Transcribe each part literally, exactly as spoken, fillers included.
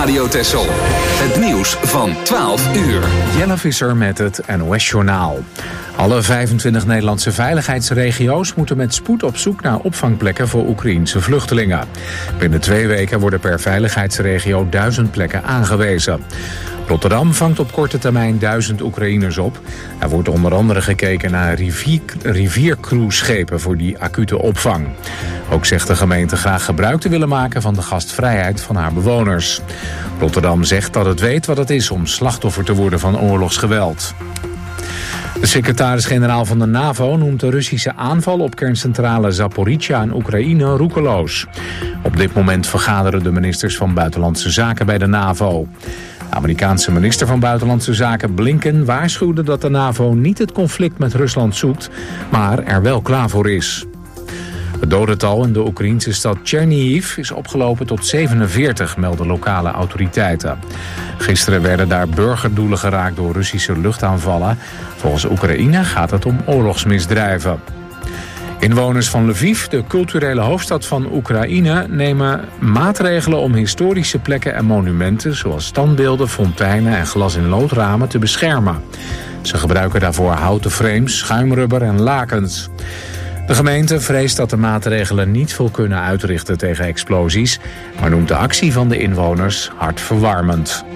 Radio Texel. Het nieuws van twaalf uur. Jelle Visser met het N O S-journaal. Alle vijfentwintig Nederlandse veiligheidsregio's moeten met spoed op zoek naar opvangplekken voor Oekraïense vluchtelingen. Binnen twee weken worden per veiligheidsregio duizend plekken aangewezen. Rotterdam vangt op korte termijn duizend Oekraïners op. Er wordt onder andere gekeken naar rivier, riviercruiseschepen voor die acute opvang. Ook zegt de gemeente graag gebruik te willen maken van de gastvrijheid van haar bewoners. Rotterdam zegt dat het weet wat het is om slachtoffer te worden van oorlogsgeweld. De secretaris-generaal van de NAVO noemt de Russische aanval op kerncentrale Zaporizhzhia in Oekraïne roekeloos. Op dit moment vergaderen de ministers van Buitenlandse Zaken bij de NAVO. De Amerikaanse minister van Buitenlandse Zaken Blinken waarschuwde dat de NAVO niet het conflict met Rusland zoekt, maar er wel klaar voor is. Het dodental in de Oekraïense stad Chernihiv is opgelopen tot zevenenveertig, melden lokale autoriteiten. Gisteren werden daar burgerdoelen geraakt door Russische luchtaanvallen. Volgens Oekraïne gaat het om oorlogsmisdrijven. Inwoners van Lviv, de culturele hoofdstad van Oekraïne, nemen maatregelen om historische plekken en monumenten zoals standbeelden, fonteinen en glas-in-loodramen te beschermen. Ze gebruiken daarvoor houten frames, schuimrubber en lakens. De gemeente vreest dat de maatregelen niet veel kunnen uitrichten tegen explosies, maar noemt de actie van de inwoners hartverwarmend.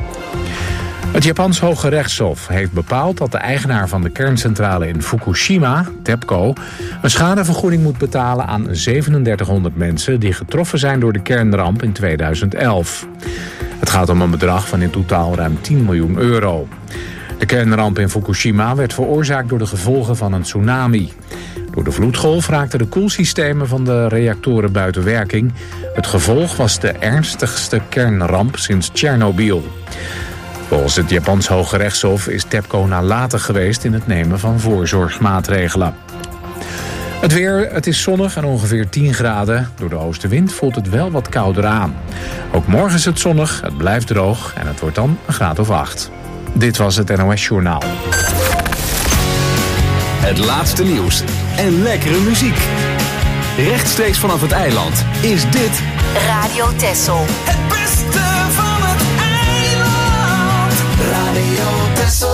Het Japans Hoge Rechtshof heeft bepaald dat de eigenaar van de kerncentrale in Fukushima, TEPCO, een schadevergoeding moet betalen aan zevenendertighonderd mensen die getroffen zijn door de kernramp in tweeduizend elf. Het gaat om een bedrag van in totaal ruim tien miljoen euro. De kernramp in Fukushima werd veroorzaakt door de gevolgen van een tsunami. Door de vloedgolf raakten de koelsystemen van de reactoren buiten werking. Het gevolg was de ernstigste kernramp sinds Tsjernobyl. Volgens het Japans Hoge Rechtshof is TEPCO nalatig geweest in het nemen van voorzorgsmaatregelen. Het weer, het is zonnig en ongeveer tien graden. Door de oostenwind voelt het wel wat kouder aan. Ook morgen is het zonnig, het blijft droog en het wordt dan een graad of acht. Dit was het N O S-journaal. Het laatste nieuws en lekkere muziek. Rechtstreeks vanaf het eiland is dit Radio Texel. Het beste van het eiland. Radio Texel.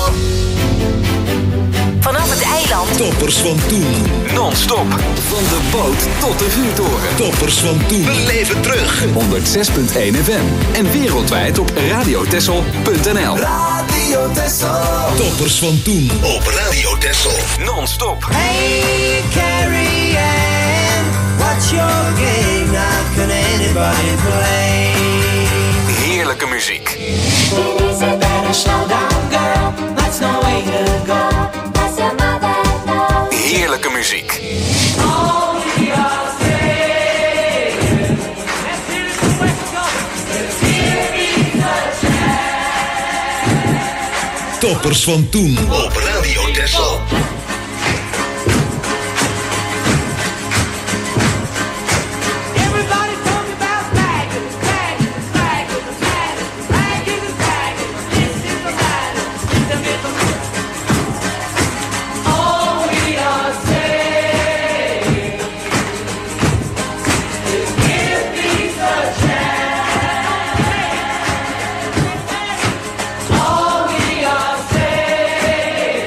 Vanaf het eiland. Toppers van toen. non-stop. Van de boot tot de vuurtoren. Toppers van toen. We leven terug. honderdzes komma één F M. En wereldwijd op radiotessel punt n l. Radio Texel. Toppers van toen. Op Radio Texel. Non-stop. Hey Carrie Ann, what's your game? Now can anybody play? Heerlijke muziek. Is it better slow down, girl? That's no way to go. Does your mother know? Heerlijke muziek. All we are saying. Let's hear it from West Coast. Give me the chance. Toppers van toen. Op Radio Texel. Everybody talk about bagging, bagging, bagging, bagging, bagging, bagging. This is the matter, the middle. All we are saying is give me the chance. All we are saying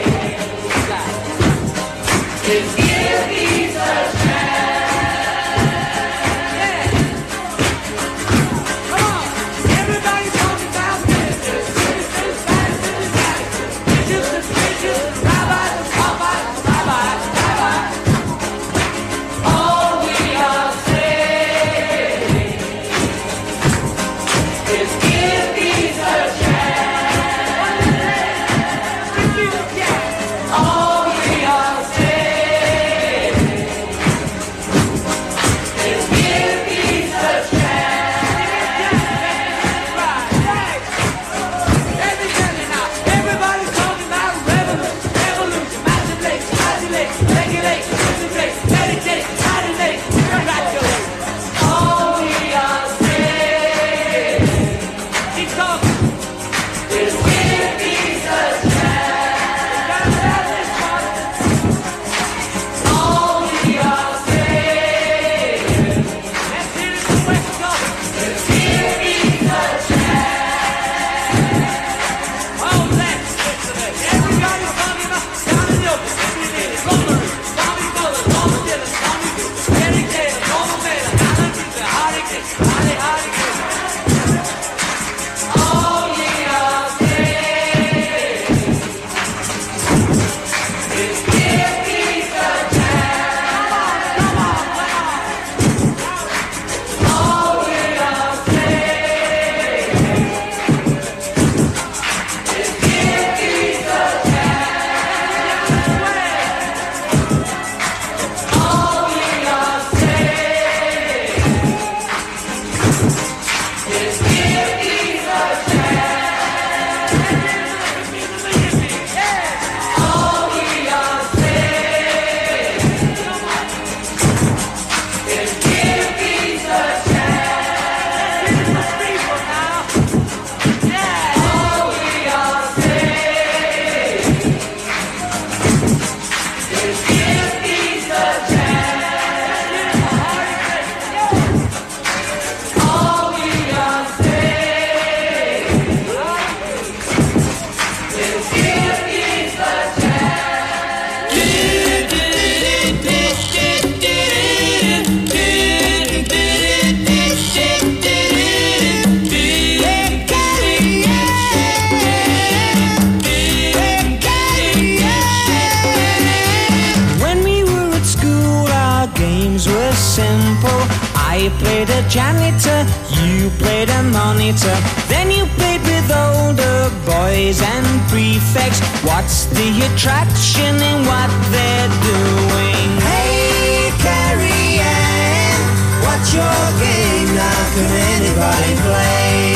I played a janitor, you played a monitor. Then you played with older boys and prefects. What's the attraction in what they're doing? Hey, Carrie Ann, what's your game now? Can anybody play?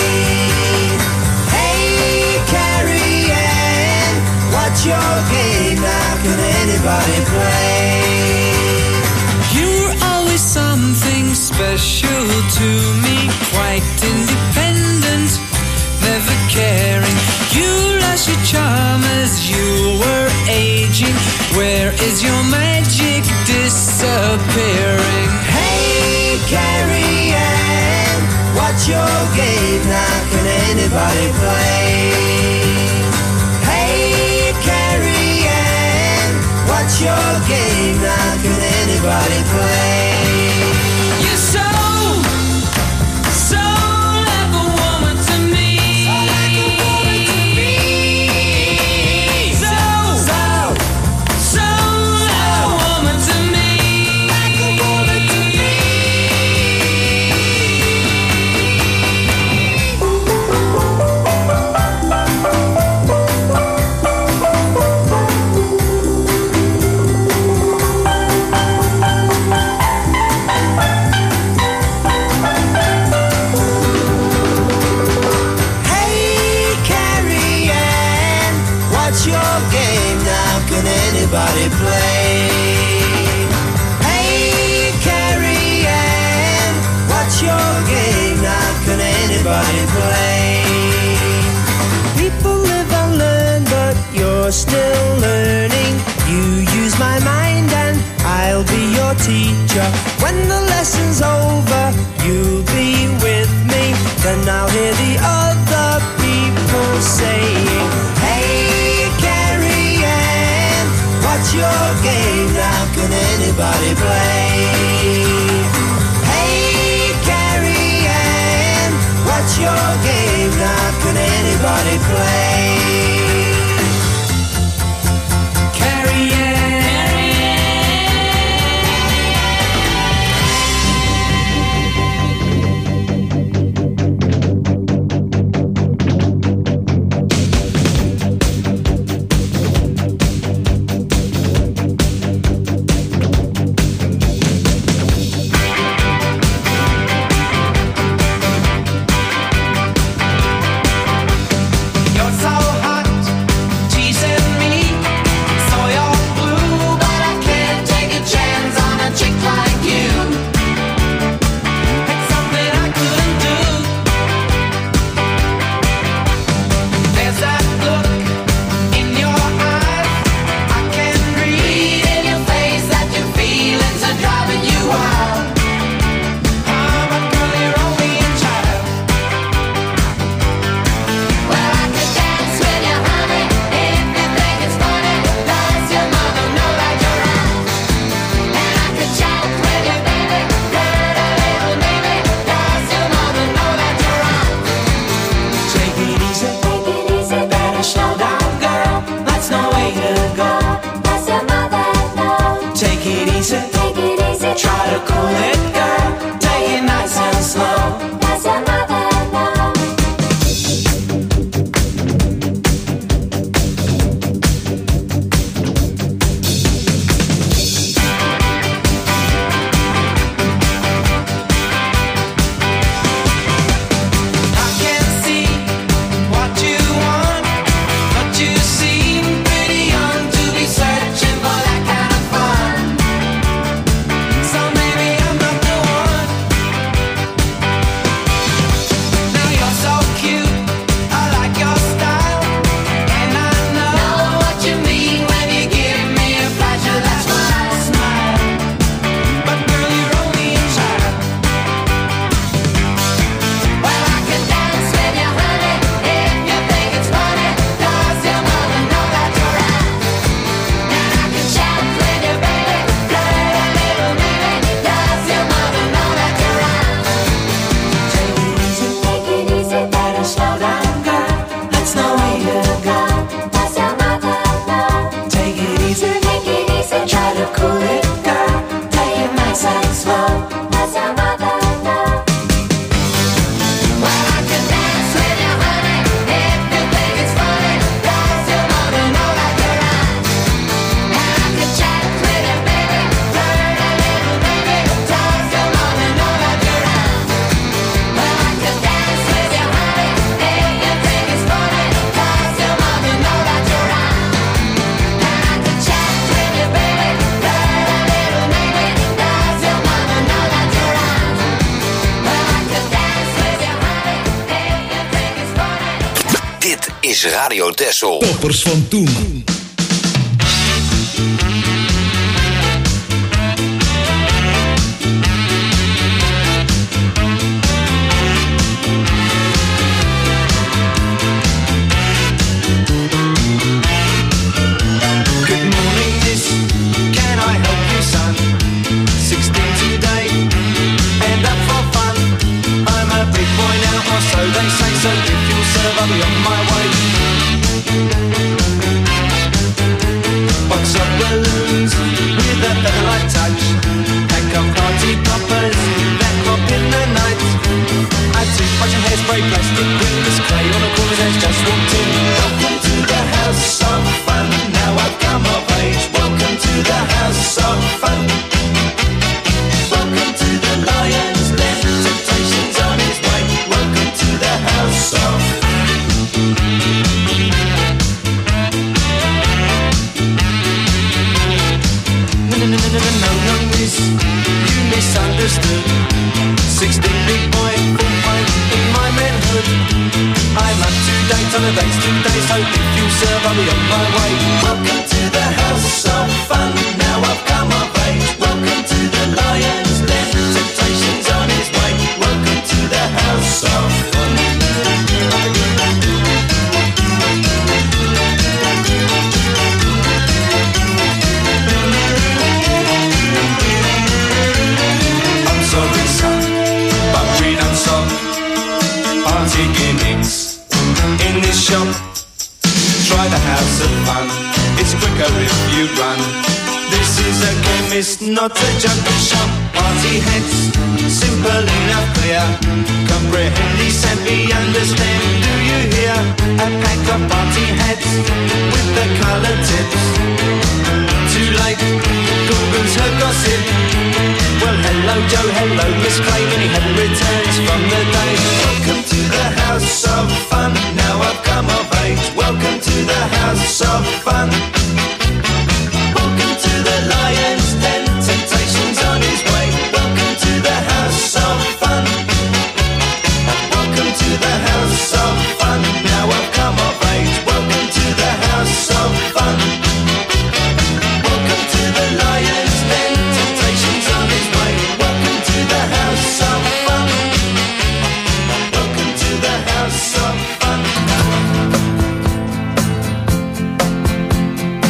Hey, Carrie Ann, what's your game now? Can anybody play? You're always something special to me, quite independent, never caring. You lost your charm as you were aging. Where is your magic disappearing? Hey, Carrie Ann, what's your game now? Can anybody play? Hey, Carrie Ann, what's your game now? Can anybody play? You're so, so like a woman to me. So, so, so like a woman to me. Like a woman to me. Hey, Carrie Ann, what's your game now? Can anybody play? Hey, Carrie Ann, what's your game now? Can anybody play? People live and learn, but you're still learning. You use my mind and I'll be your teacher. When the lesson's over, you'll be with me. Then I'll hear the other people saying, hey, Carrie Ann, what's your game now? Can anybody play? Hey, Carrie Ann, what's your game now? Can anybody play? Carrie Ann. You're so is Radio Texel. Toppers van toen. I'll be on my way. Box of balloons with a featherlight touch. Pack of party poppers that pop in the night. Add toothbrush and hairspray, plastic quickness, clay on the corners as just walked in. Welcome to the house of fun. Now I've come of age. Welcome to the house of fun. Welcome to the Lion's Den. Temptation's on his way. Welcome to the house of fun. No, no, no, miss, you misunderstood. Sixteen big boy, full fight in my manhood. I'm up to date on the dates today, so if you serve, I'll be on my way. Welcome to the house of fun. Now I've come of age. Welcome to the Lion's Den. Temptation's on his way. Welcome to the house of fun. Sorry son, but we don't stop. Party gimmicks in this shop. Try the house of fun, it's quicker if you run. This is a chemist, not a jungle shop. Party heads, simple enough, clear. Comprehend these and be understand, do you hear? A pack of party heads with the colored tips. Too late, Google's her gossip. Well, hello Joe, hello Miss Clay, when he had returns from the day. Welcome to the house of fun. Now I've come of age. Welcome to the house of fun. Welcome to the Lion's Den. Temptation's on his way. Welcome to the house of fun. Welcome to the house of fun. Now I've come of age. Welcome to the house of fun. Welcome to the Lion's Den. Temptation's on his way. Welcome to the house of fun. Welcome to the house of fun.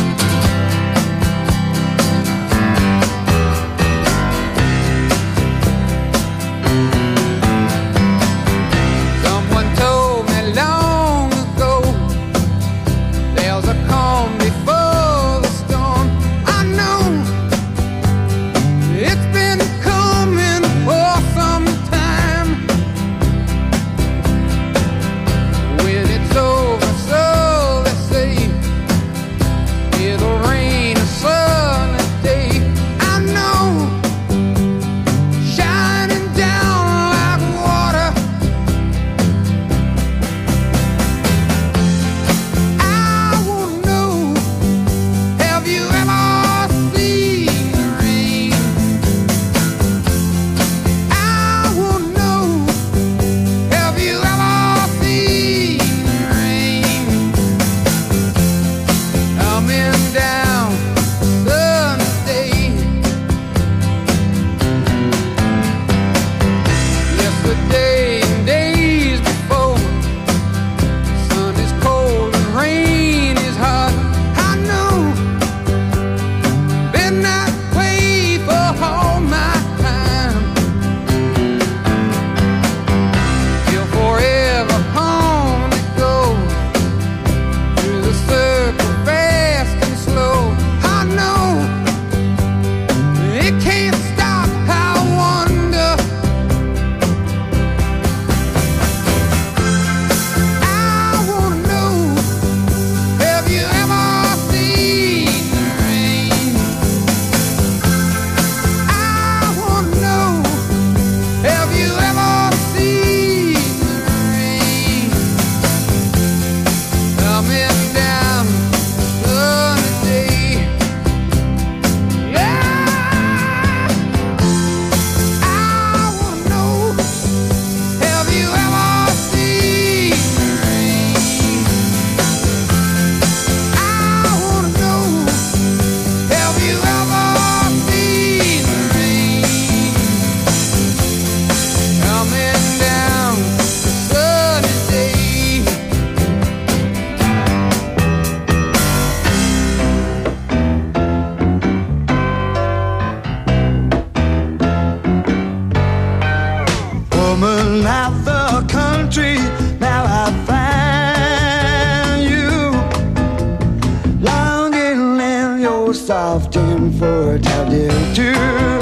soft and for a tell too.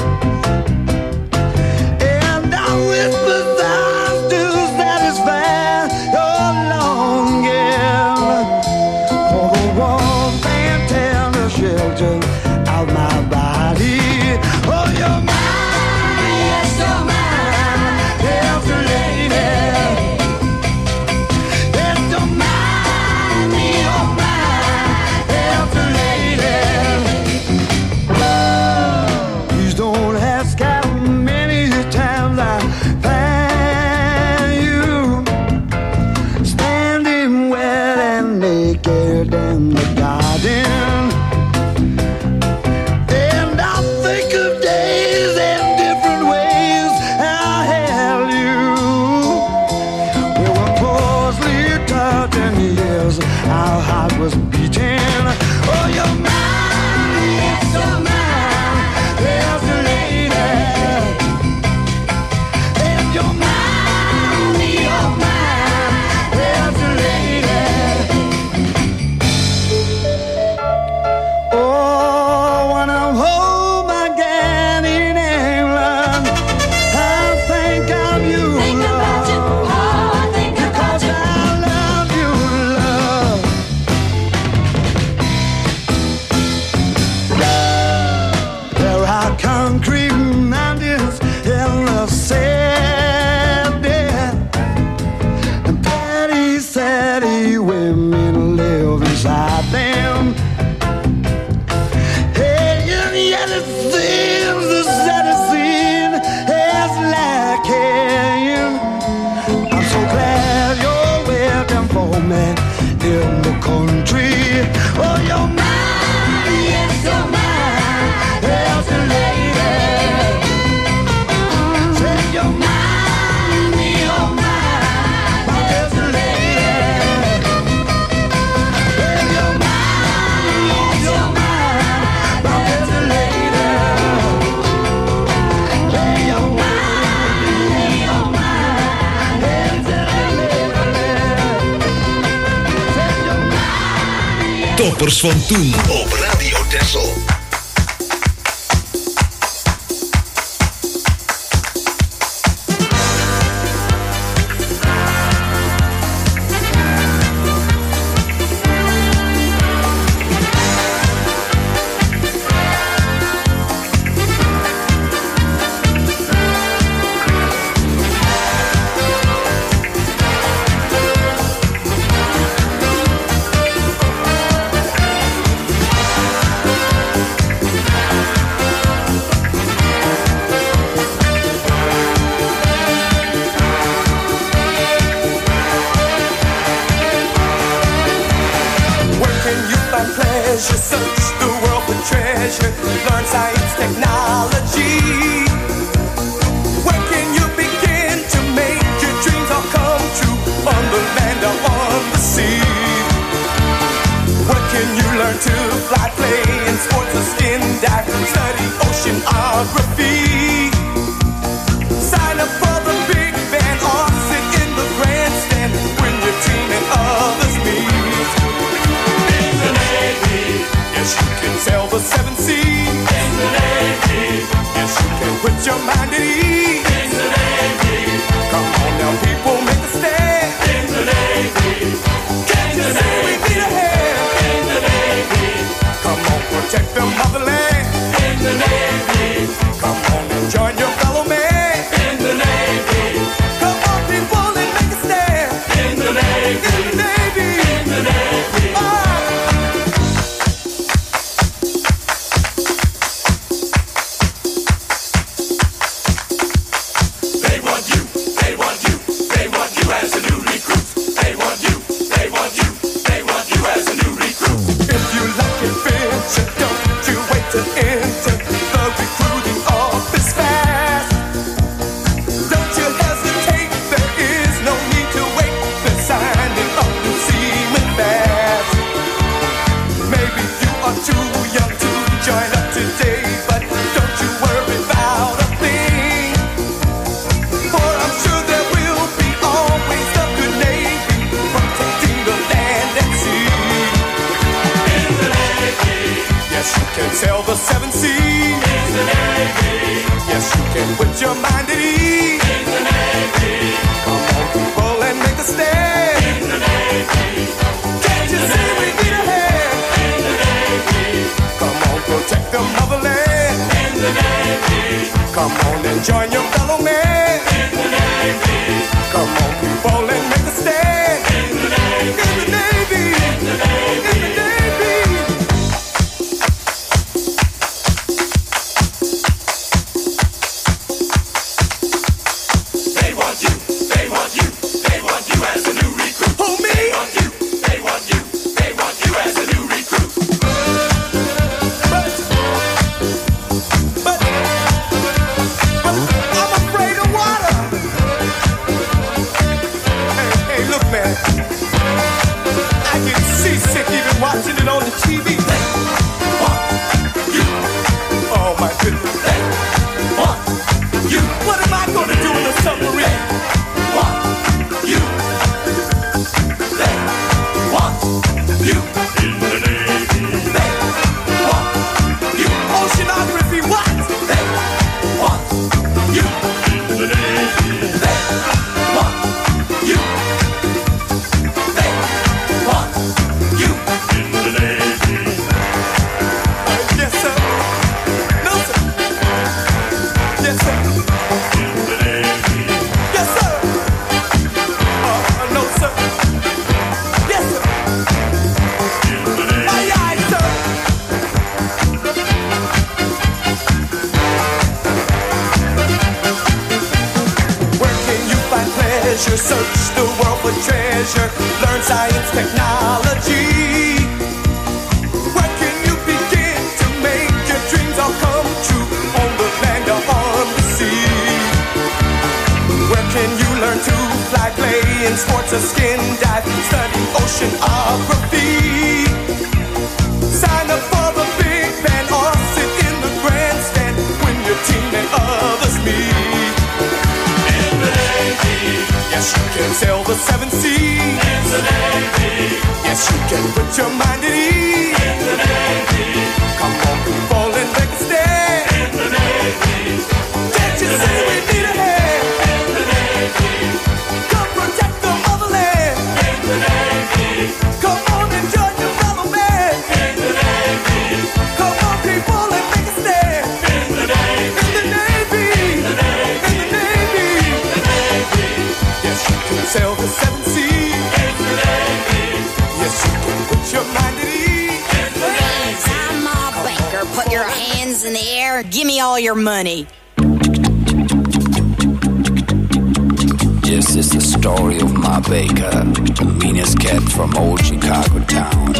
And I whisper thoughts to satisfy your longing for the warmth and tender shelter of my body. Oh, you're mine, yes, you're mine, yes, lady. Yes, you're mine, you're mine, yes, lady. Please don't ask how many times I find you standing wet and naked in the garden. And I think of days and different ways I held you. We were closely touching years, our heart was beating. Oh, you're mine, yes, you're mine, yes, lady. And you're mine, you're mine, yes, lady. Oh, when I'm home again in England, I think of you, love, because I love you, love. There are concrete mountains in the city, and petty, saddy women live inside them. Hey, and yet it seems the saddest scene is lacking. I'm so glad you're waiting for me in the country. Oh, you're mine, yes, you're mine, yes, lady. Say you're mine, you're mine, yes, lady. Say you're mine, yes, you're mine, yes, lady. Say you're mine, you're mine, yes, lady. Toppers van toen op Radio Texel. Where can you find pleasure? Search the world for treasure. Learn science, technology. Where can you begin to make your dreams all come true? On the land or on the sea. Where can you learn to fly, play in sports or skin dive? Study oceanography. Sign up for the big band or sit in the grandstand when your team and others meet. In the Navy, yes, you can sail the seven seas. In the Navy, yes, you can put your mind at ease. In the Navy, come on now, people, make a stand. In the Navy, can you say we need a hand? In the Navy, come on, protect the motherland. In the Navy, come on and join your fellow man. In the Navy, come on, people, and make a stand. In the Navy, in the Navy, in the Navy. Oh. They want you, they want you, they want you as a new recruit. They want you, they want you, they want you as a new recruit. If you like adventure, don't you wait to enter the recruiting office fast. Don't you hesitate, there is no need to wait. They're signing up sail the seven seas. In the Navy. Yes, you can put your mind at ease. In the Navy. Come on, people, and make a stand. In the Navy. Can't you see we need a hand? In the Navy. Come on, protect the motherland. In the Navy. Come on and join your fellow man. In the Navy. Come on, people, and make a stand. In the Navy. In the Navy. In the Navy. In the Navy. Watching it on the T V. They want you. Oh my goodness. They want you. What am I gonna do in the submarine? They want you. They want you. In the Navy. They want you. Oceanography, what? They want you. In the Navy. They want you. They want you. Search the world for treasure. Learn science, technology. Where can you begin to make your dreams all come true? On the land or on the sea. Where can you learn to fly, play in sports or skin dive? Study oceanography. Sign up for the big band or sit in the grandstand when your team and others meet. In the Navy. Yes, you can sail the seven seas. In the Navy. Yes, you can put your mind at ease. In the Navy. Come on, people, and make a stand. In the Navy. Can't you see we need a hand? In the Navy. Come protect the motherland. In the Navy. Come on and join your fellow man. In the Navy. Come on, people, and make a stand. In the Navy. In the Navy. In the Navy. In the Navy. In the Navy. Yes, you can sail the seven seas. In the Navy. Yes, you can put your mind at ease. In the Navy. I'm Ma Baker. Put your hands in the air. Give me all your money. This is the story of Ma Baker, the meanest cat from old Chicago town.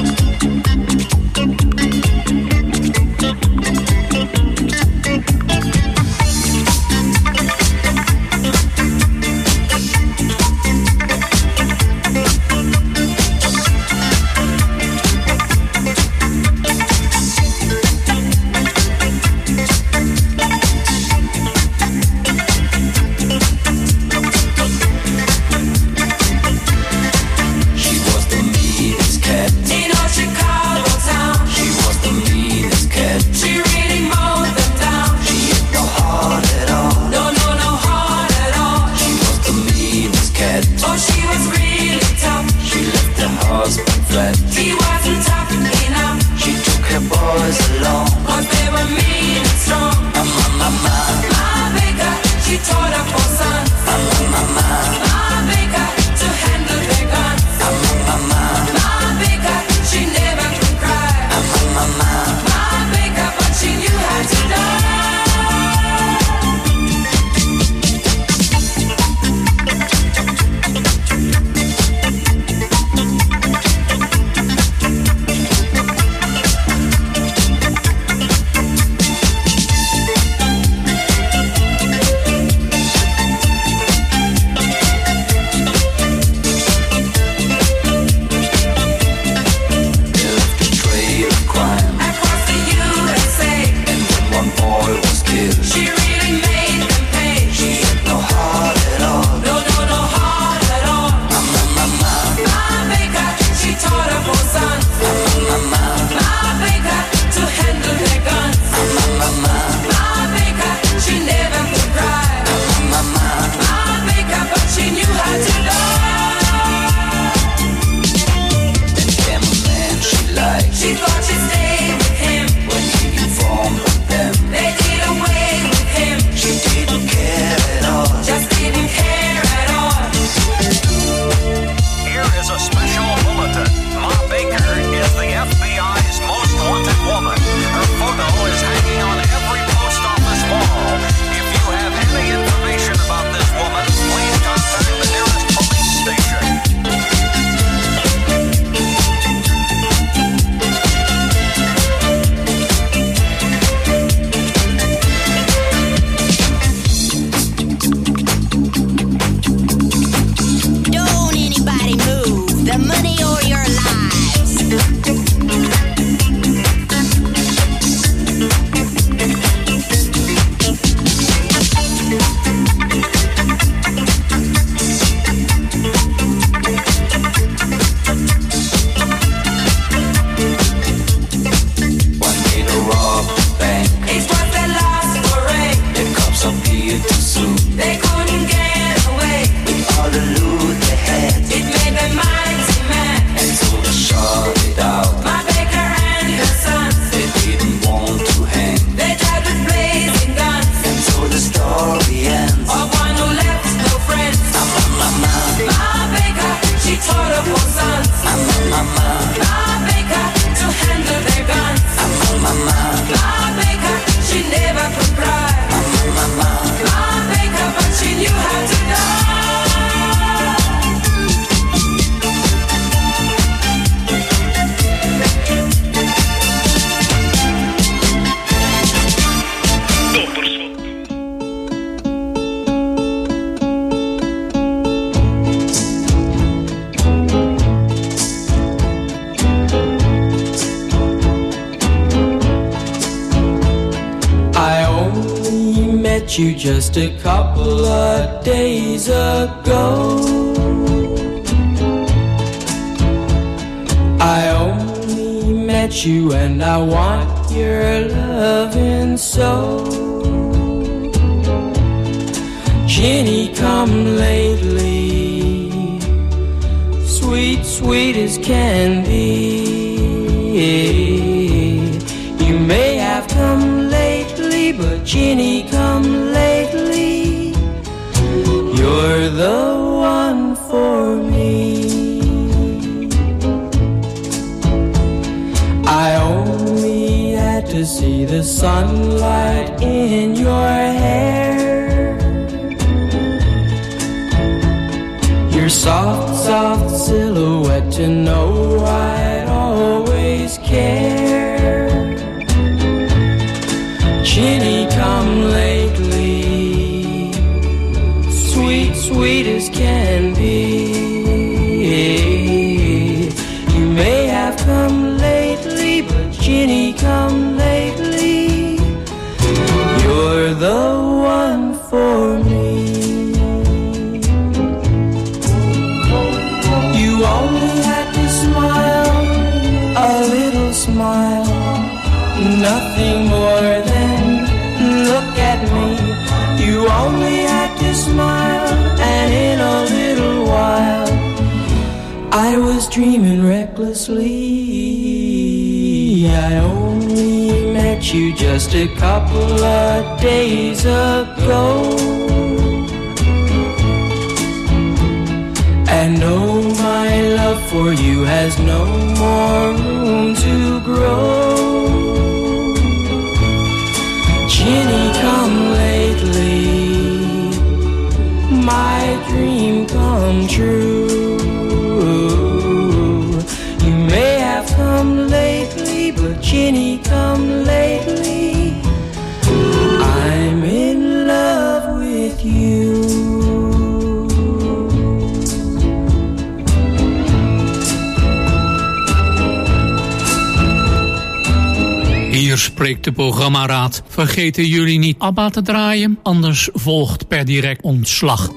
met you just a couple of days ago. I only met you and I want your loving so. Jenny, come lately, sweet, sweet as can be. You may have come lately, but Jenny, come lately. You're the one for me. I only had to see the sunlight in your hair. Your soft, soft silhouette to know I'd always care. Jenny, come lately, sweet, sweet as can be. You may have come lately, but Jenny, come lately. You're the one for me. You only had to smile, a little smile, nothing more than look at me. You only had to smile, and in a little while I was dreaming recklessly. I only met you just a couple of days ago. And oh, my love for you has no more room to grow. Jenny, come lately, my dream come true. You may have come lately, but Jenny, come lately. I'm in love with you. Hier spreekt de programmaraad. Vergeten jullie niet ABBA te draaien, anders volgt per direct ontslag.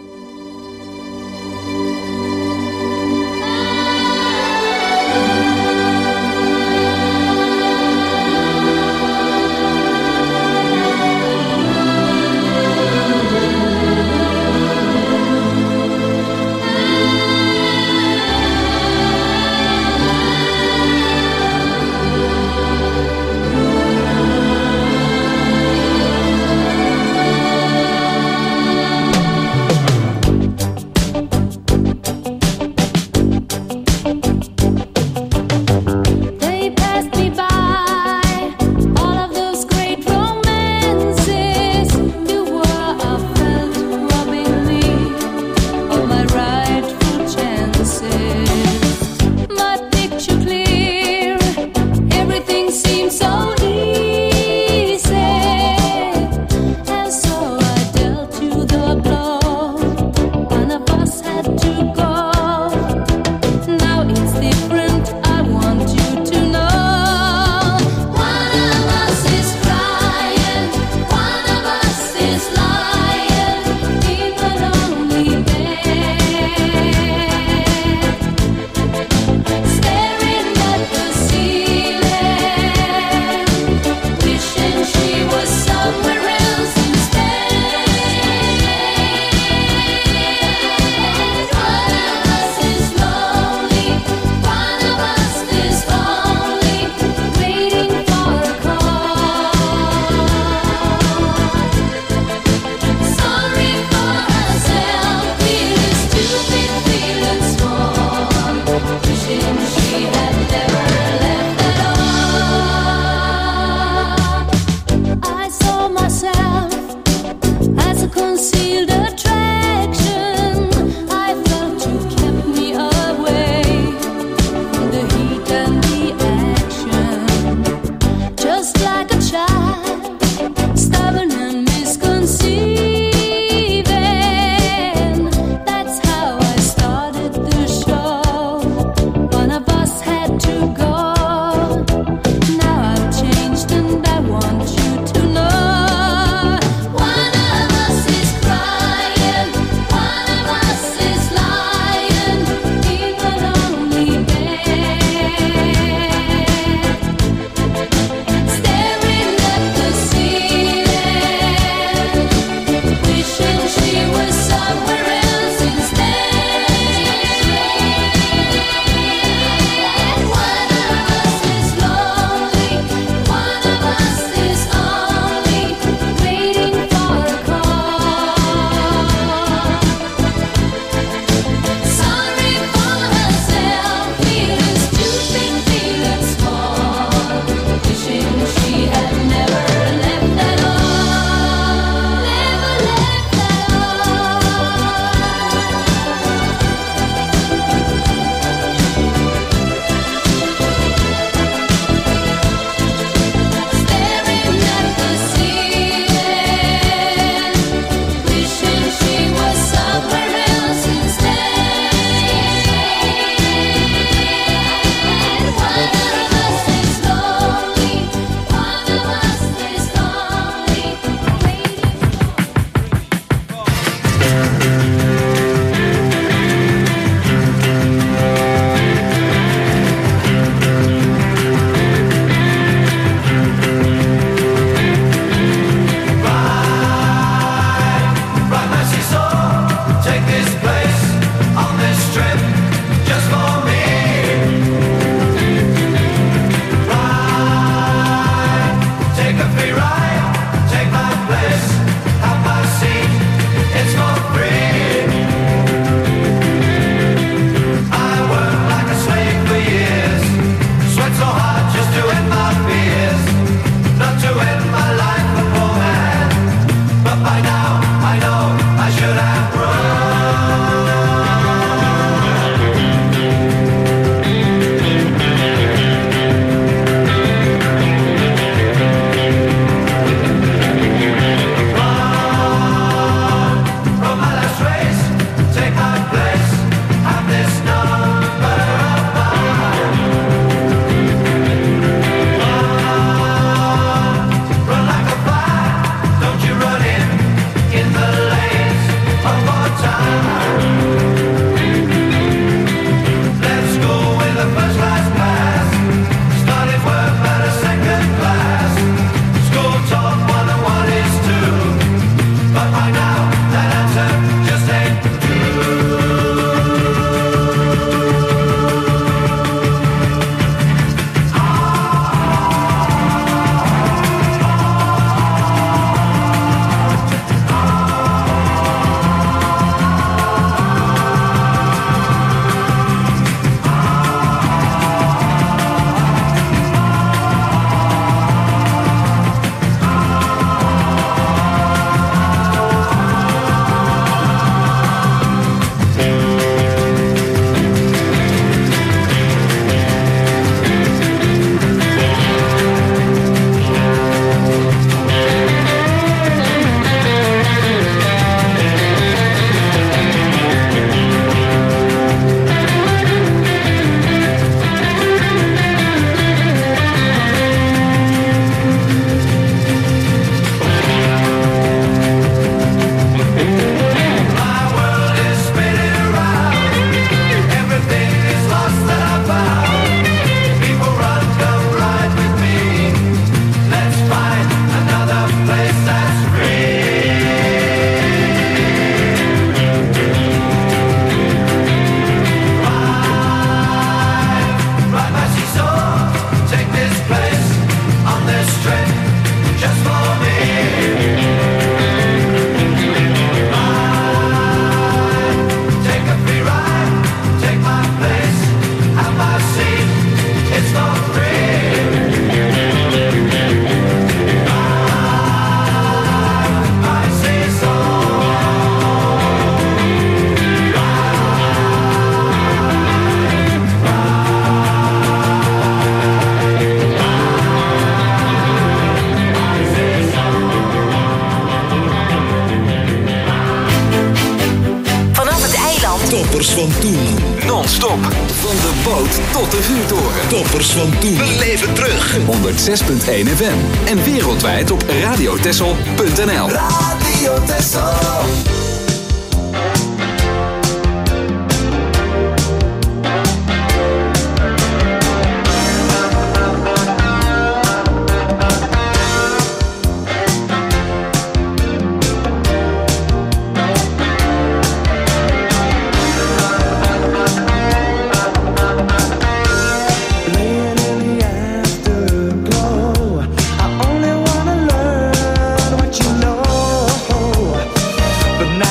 Zandvoort tot de vuurtoren. Toppers van toen. Beleef het terug. honderdzes punt één F M. En wereldwijd op radiotessel punt n l. Radio Tessel. But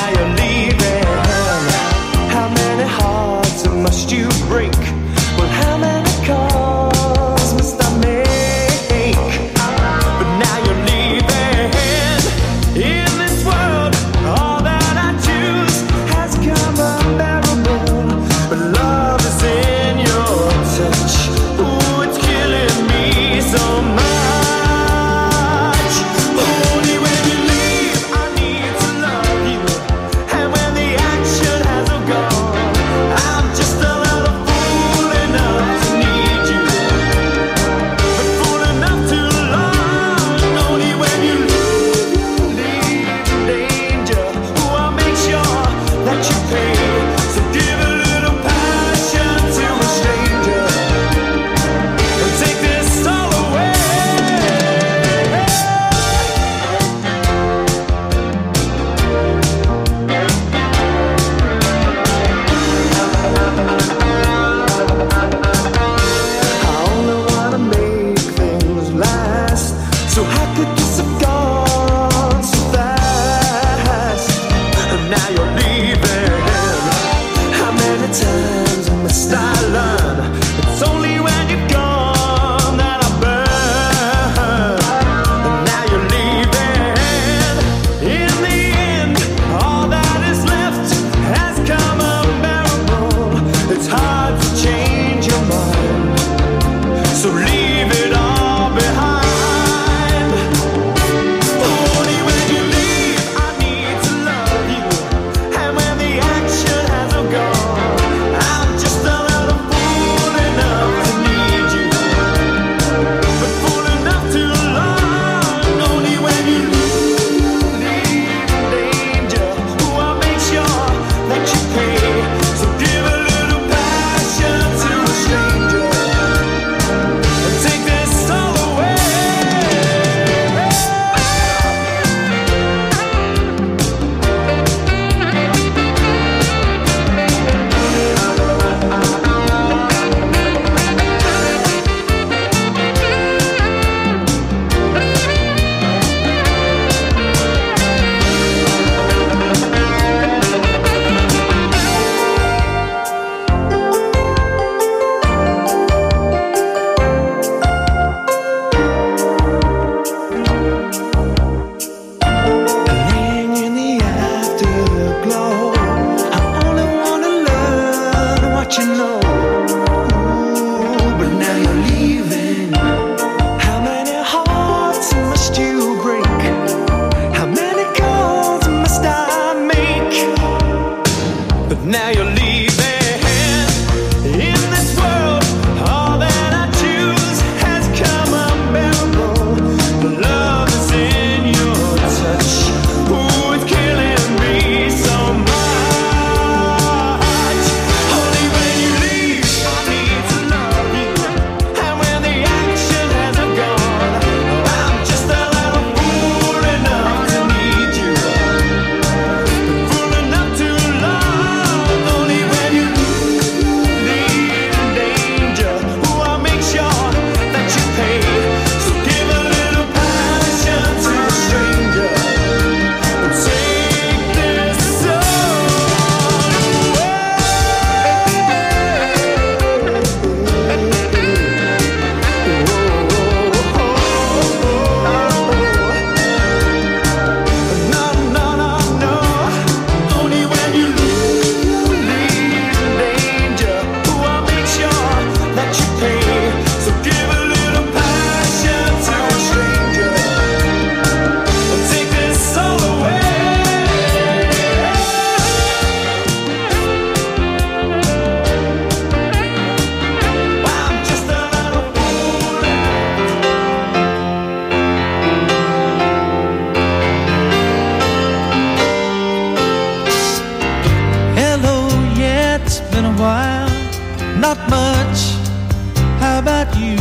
much. How about you?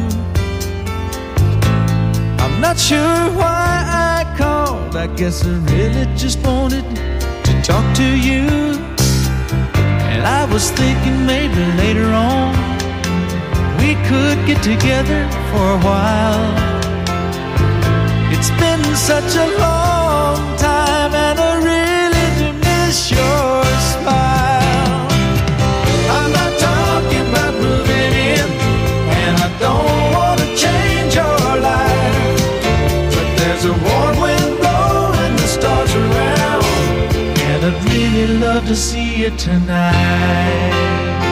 I'm not sure why I called. I guess I really just wanted to talk to you. And I was thinking maybe later on we could get together for a while. It's been such a long time and I really do miss your smile. I'm not talking about moving in, and I don't want to change your life, but there's a warm wind blowing the stars around, and I'd really love to see you tonight.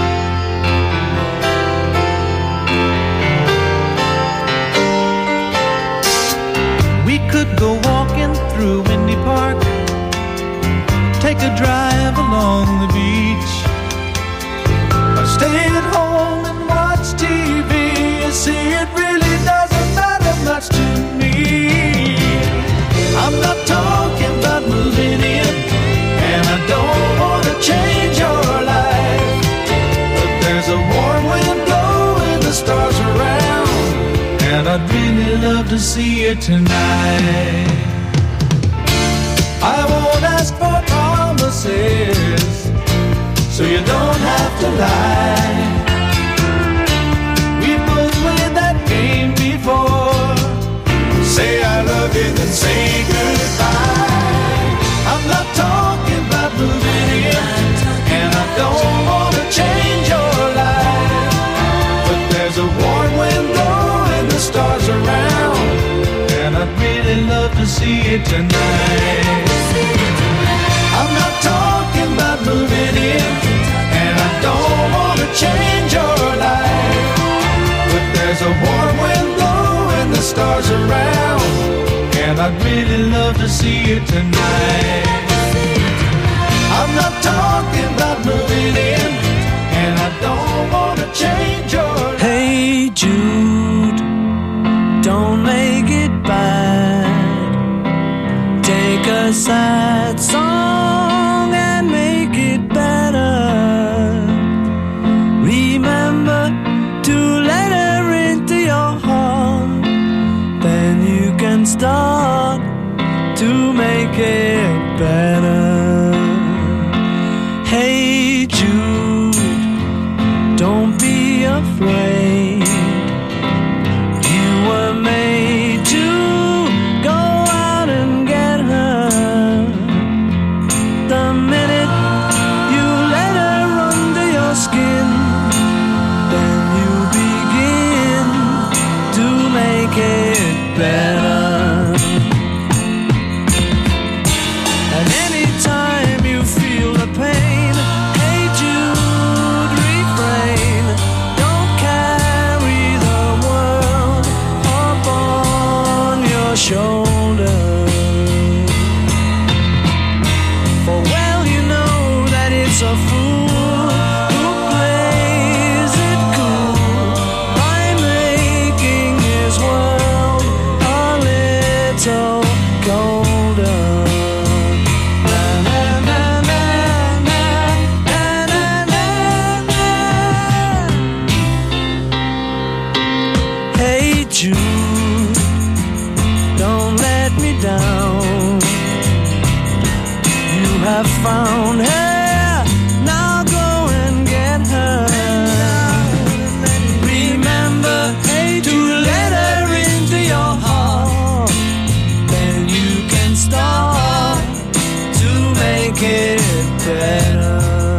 We could go walking through Windy Park, take a drive along the beach, or stay at home and watch T V. You see, it really doesn't matter much to me. I'm not talking about moving in, and I don't want to change your life, but there's a warm wind blowing the stars around, and I'd really love to see you tonight. I won't ask for promises, so you don't have to lie. We both played that game before. Say I love you, then say goodbye. I'm not talking about moving in, and I don't want to change your life, but there's a warm wind blowing the stars around, and I'd really love to see you tonight. I'm not talking about moving in, and I don't want to change your life, but there's a warm wind blowing the stars around, and I'd really love to see you tonight. I'm not talking about moving in, and I don't want to change your life. Hey Jude, don't make it bad. Take a sad song and make it better. Remember to let her into your heart, then you can start to make it better. Hey Jude, don't be afraid. You were made to go out and get her. The minute you let her under your skin, then you begin to make it better. And anytime you feel the pain, hey Jude, refrain. Don't carry the world upon your shoulder. For well you know that it's a fool who plays it cool by making his world a little colder. Na, na, na, na, na, na, na, na, na. Hey Jude, don't let me down. You have found her, now go and get her. Remember to let her into your heart, then you can start to make it better.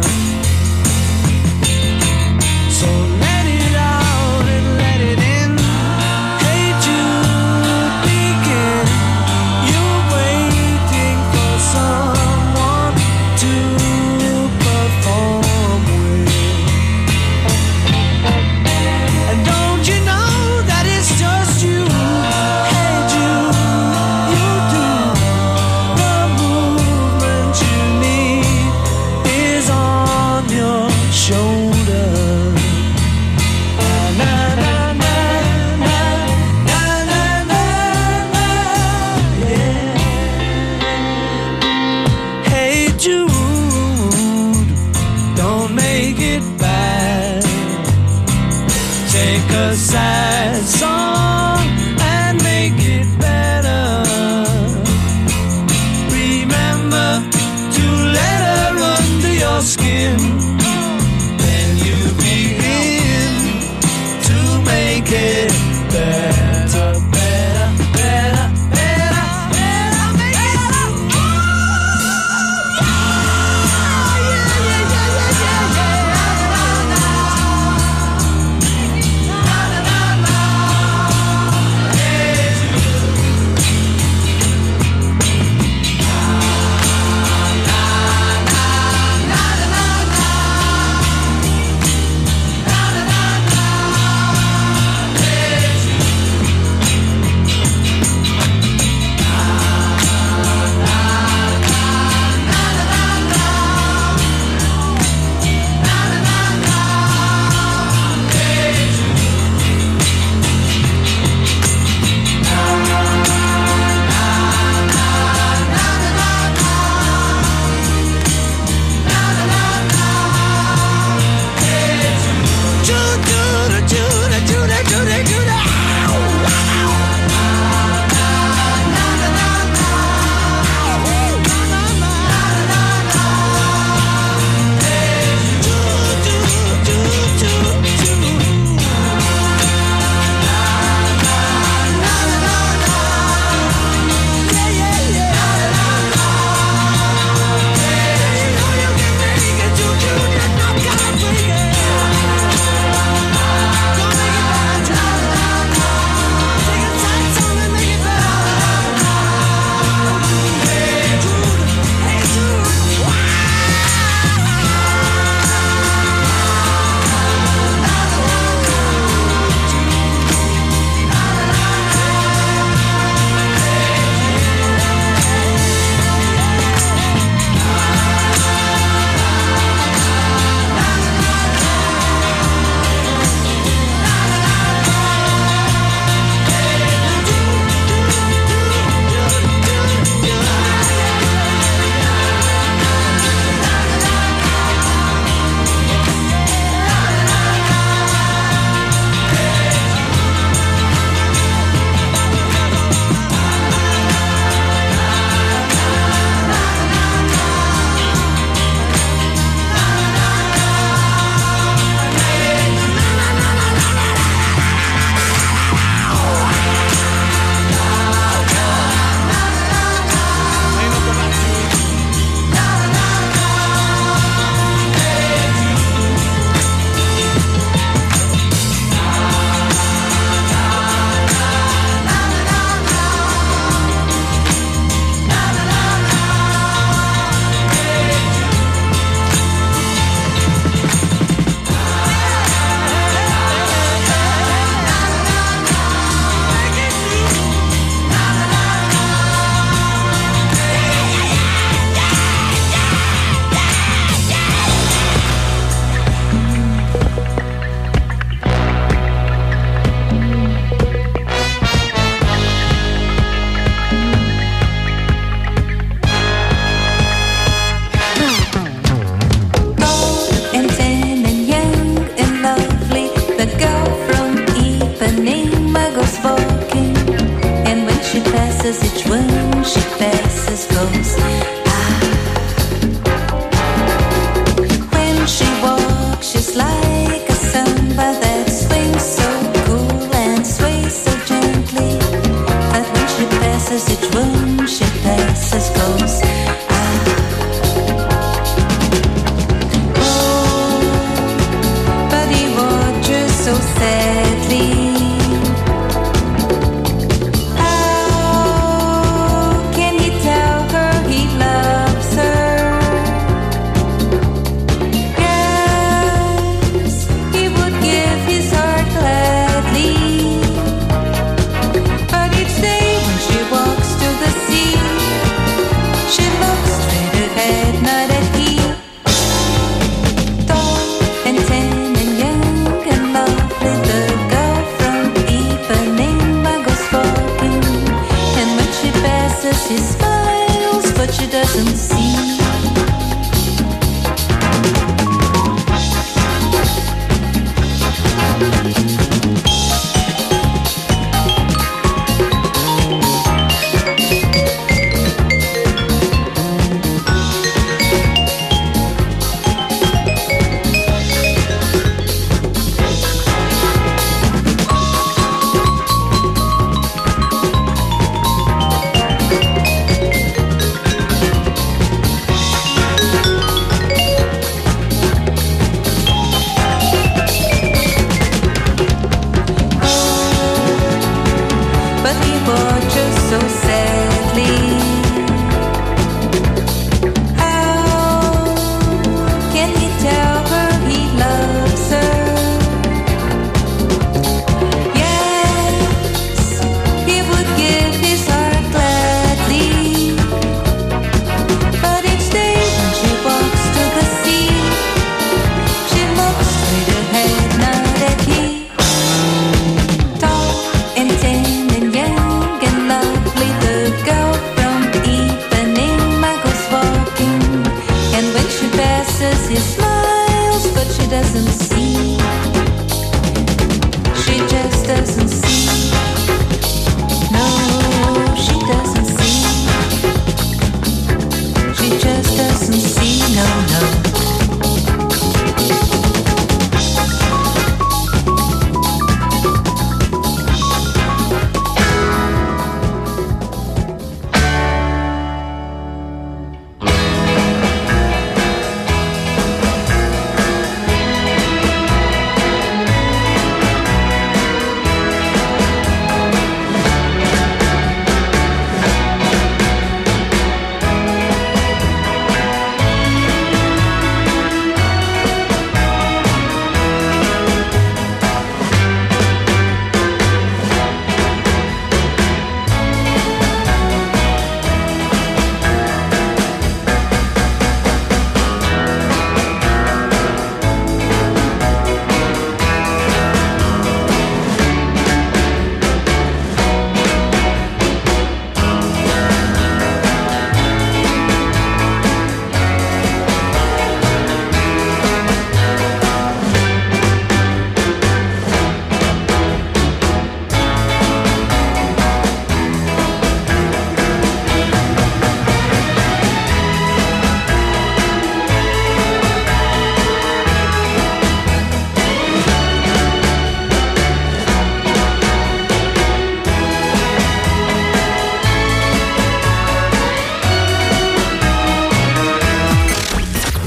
So let it out and let it in. Hey Jude, begin. You're waiting for someone to take a sad song and make it better. Remember to let her under your skin. Then you begin to make it better, better, better, better, better, make it better.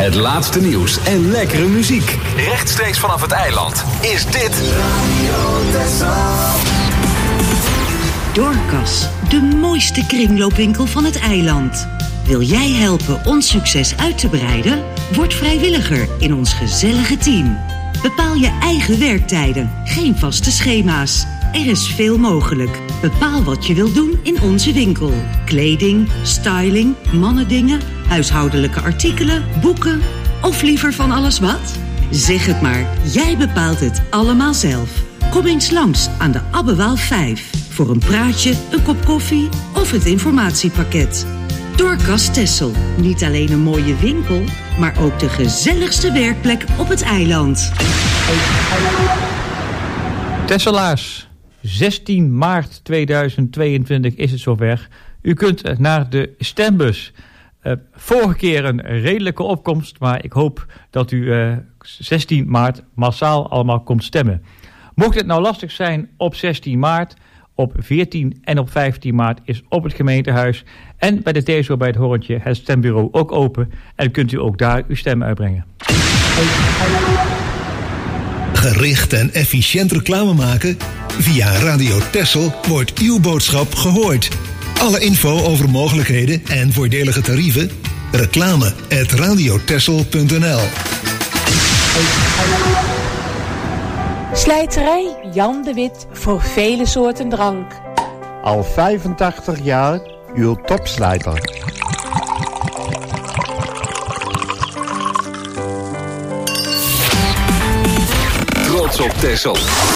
Het laatste nieuws en lekkere muziek. Rechtstreeks vanaf het eiland is dit Radio Texel. Doorkas, de mooiste kringloopwinkel van het eiland. Wil jij helpen ons succes uit te breiden? Word vrijwilliger in ons gezellige team. Bepaal je eigen werktijden, geen vaste schema's. Er is veel mogelijk. Bepaal wat je wilt doen in onze winkel. Kleding, styling, mannendingen, huishoudelijke artikelen, boeken of liever van alles wat? Zeg het maar, jij bepaalt het allemaal zelf. Kom eens langs aan de Abbewaal vijf voor een praatje, een kop koffie of het informatiepakket. Doorkas Texel, niet alleen een mooie winkel, maar ook de gezelligste werkplek op het eiland. Tesselaars, zestien maart tweeduizend tweeëntwintig is het zover. U kunt naar de stembus. Uh, vorige keer een redelijke opkomst, maar ik hoop dat u uh, zestien maart massaal allemaal komt stemmen. Mocht het nou lastig zijn op zestien maart, op veertien en op vijftien maart is op het gemeentehuis en bij de T S O bij het Horrentje het stembureau ook open en kunt u ook daar uw stem uitbrengen. Gericht en efficiënt reclame maken? Via Radio Texel wordt uw boodschap gehoord. Alle info over mogelijkheden en voordelige tarieven? Reclame at radiotexel punt n l. Slijterij Jan de Wit voor vele soorten drank. Al vijfentachtig jaar uw topslijter. Trots op Texel.